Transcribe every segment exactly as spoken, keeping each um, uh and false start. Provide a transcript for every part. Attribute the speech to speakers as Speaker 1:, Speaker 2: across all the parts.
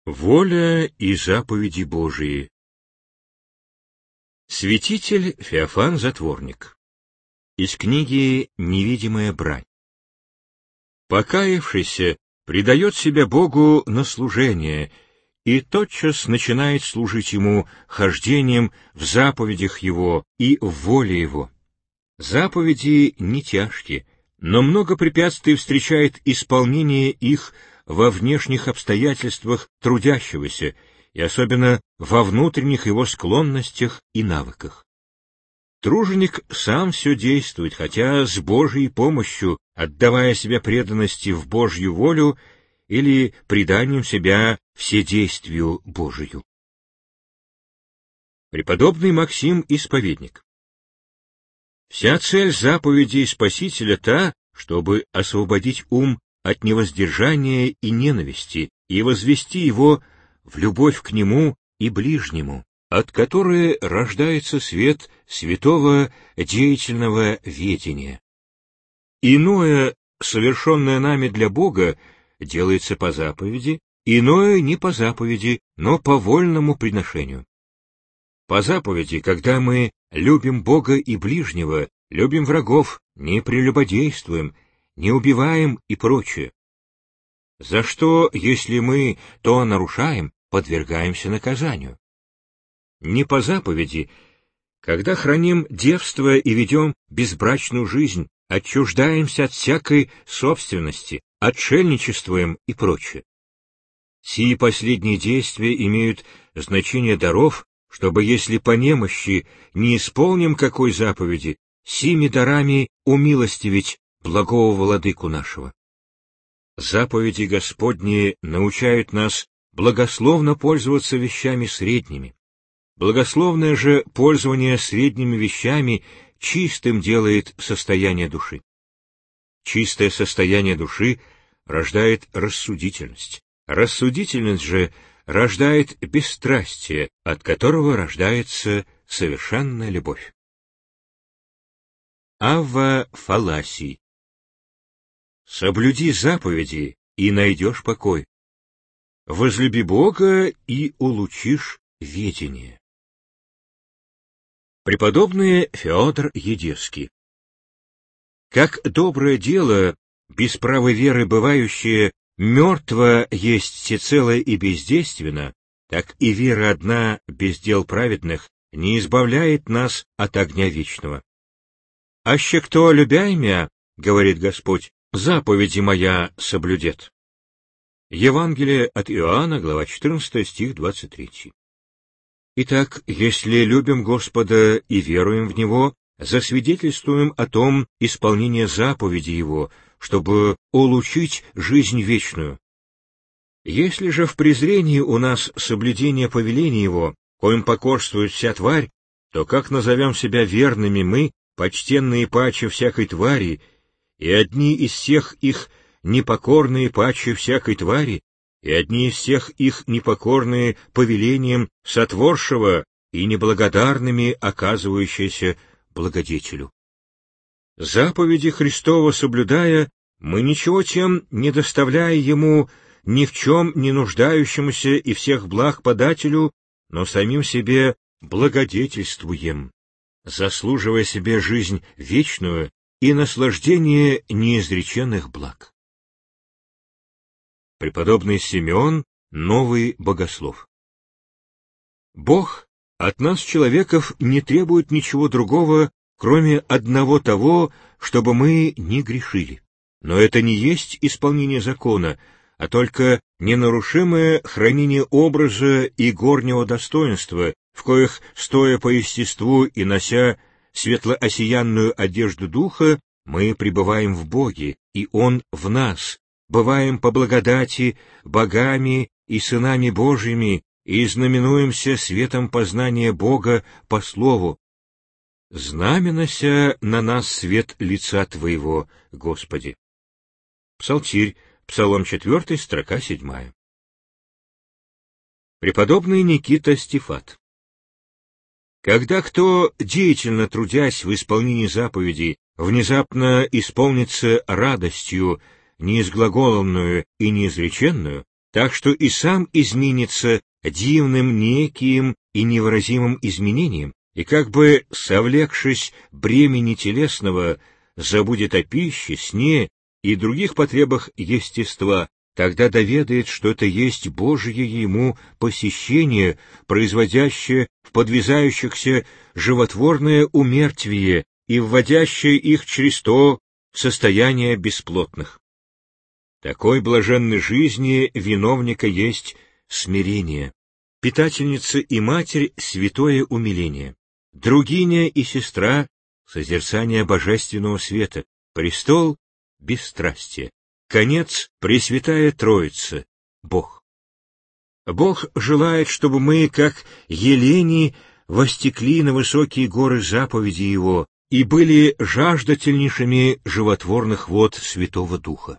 Speaker 1: Воля и заповеди Божии. Святитель Феофан Затворник. Из книги «Невидимая брань». Покаявшийся предает себя Богу на служение и тотчас начинает служить Ему хождением в заповедях Его и в воле Его. Заповеди не тяжкие, но много препятствий встречает исполнение их во внешних обстоятельствах трудящегося, и особенно во внутренних его склонностях и навыках. Труженик сам все действует, хотя с Божьей помощью, отдавая себя преданности в Божью волю или преданием себя вседействию Божию. Преподобный Максим Исповедник. Вся цель заповедей Спасителя та, чтобы освободить ум от невоздержания и ненависти и возвести его в любовь к Нему и ближнему, от которой рождается свет святого деятельного ведения. Иное, совершенное нами для Бога, делается по заповеди, иное не по заповеди, но по вольному приношению. По заповеди, когда мы любим Бога и ближнего, любим врагов, не прелюбодействуем, не убиваем и прочее. За что, если мы то нарушаем, подвергаемся наказанию. Не по заповеди, когда храним девство и ведем безбрачную жизнь, отчуждаемся от всякой собственности, отшельничествуем и прочее. Сии последние действия имеют значение даров, чтобы, если по немощи не исполним какой заповеди, сими дарами умилостивить благого владыку нашего. Заповеди Господни научают нас благословно пользоваться вещами средними. Благословное же пользование средними вещами чистым делает состояние души. Чистое состояние души рождает рассудительность. Рассудительность же рождает бесстрастие, от которого рождается совершенная любовь. Авва Фаласий. Соблюди заповеди, и найдешь покой. Возлюби Бога, и улучишь ведение. Преподобный Феодор Едесский. Как доброе дело, без правой веры бывающее, мертво есть всецело и бездейственно, так и вера одна без дел праведных не избавляет нас от огня вечного. «Аще кто любя мя, — говорит Господь, — заповеди моя соблюдет». Евангелие от Иоанна, глава четырнадцатая, стих двадцать третий. Итак, если любим Господа и веруем в Него, засвидетельствуем о том исполнение заповеди Его, чтобы улучшить жизнь вечную. Если же в презрении у нас соблюдение повелений Его, коим покорствует вся тварь, то как назовем себя верными мы, почтенные паче всякой твари, и одни из всех их непокорные паче всякой твари, и одни из всех их непокорные повелением сотворшего и неблагодарными оказывающиеся благодетелю. Заповеди Христова соблюдая, мы ничего тем не доставляя Ему ни в чем не нуждающемуся и всех благ подателю, но самим себе благодетельствуем, заслуживая себе жизнь вечную и наслаждение неизреченных благ. Преподобный Симеон, новый богослов. Бог от нас, человеков, не требует ничего другого, кроме одного того, чтобы мы не грешили. Но это не есть исполнение закона, а только ненарушимое хранение образа и горнего достоинства, в коих, стоя по естеству и нося светлоосиянную одежду Духа, мы пребываем в Боге, и Он в нас, бываем по благодати богами и сынами Божьими, и знаменуемся светом познания Бога по слову. Знаменося на нас свет лица Твоего, Господи. Псалтирь, Псалом четвертый, строка седьмая. Преподобный Никита Стефат. Когда кто, деятельно трудясь в исполнении заповедей, внезапно исполнится радостью, неизглаголанную и неизреченную, так что и сам изменится дивным неким и невыразимым изменением, и как бы, совлекшись бремени телесного, забудет о пище, сне и других потребах естества, тогда доведает, что это есть Божие ему посещение, производящее в подвязающихся животворное умертвие и вводящее их через то в состояние бесплотных. Такой блаженной жизни виновника есть смирение, питательница и матерь — святое умиление, другиня и сестра — созерцание божественного света, престол — бесстрастие, конец — Пресвятая Троица, Бог. Бог желает, чтобы мы, как елени, востекли на высокие горы заповеди Его и были жаждательнейшими животворных вод Святого Духа.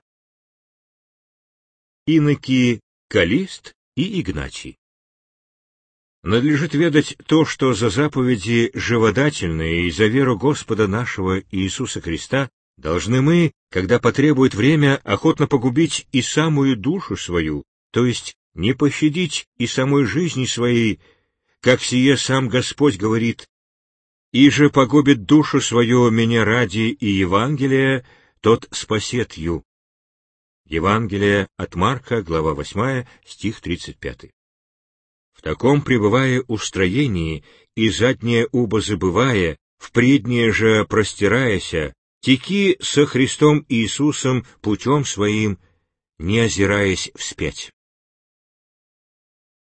Speaker 1: Иноки Каллист и Игнатий. Надлежит ведать то, что за заповеди живодательные и за веру Господа нашего Иисуса Христа должны мы, когда потребует время, охотно погубить и самую душу свою, то есть не пощадить и самой жизни своей, как сие сам Господь говорит: «И же погубит душу свою меня ради и Евангелия, тот спасет ю». Евангелие от Марка, глава восьмая, стих тридцать пятый. В таком пребывая устроении и заднее убо забывая, в преднее же простираяся, теки со Христом Иисусом путем своим, не озираясь вспять.